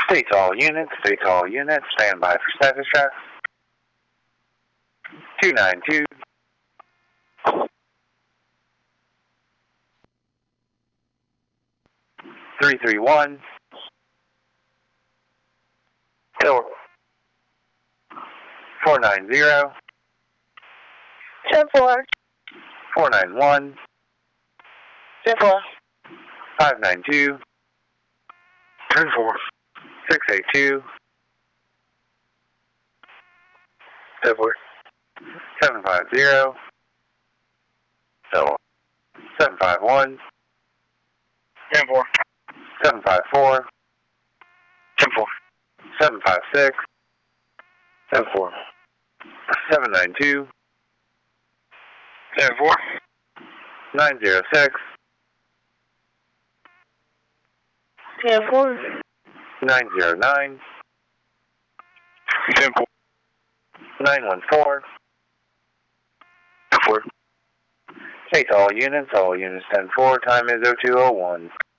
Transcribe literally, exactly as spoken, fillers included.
State to all units, state to all units, stand by for status check. two nine two. three three one. Four. four nine zero. ten four. four nine one. ten four. five nine two. ten four. six eight two. ten four. seven five zero. Four. seven five one. ten four. seven five four. ten four. seven five six. ten four. seven nine two. ten four. nine zero six. ten four. nine zero nine. ten four. nine one four. ten four. State to all units, all units ten four, time is oh two oh one.